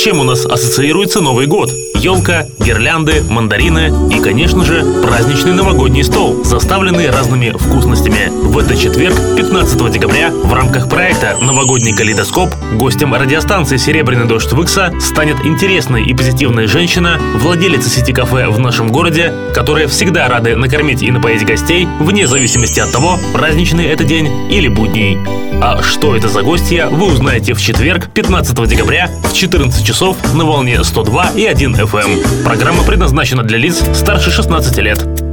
чем у нас ассоциируется Новый год? Елка, гирлянды, мандарины и, конечно же, праздничный новогодний стол, заставленный разными вкусностями. В этот четверг, 15 декабря, в рамках проекта «Новогодний калейдоскоп» гостем радиостанции «Серебряный дождь» Выкса станет интересная и позитивная женщина, владелица сети кафе в нашем городе, которая всегда рады накормить и напоить гостей, вне зависимости от того, праздничный это день или будний. А что это за гостья, вы узнаете в четверг, 15 декабря в 14 часов на волне 102,1 FM. Программа предназначена для лиц старше 16 лет.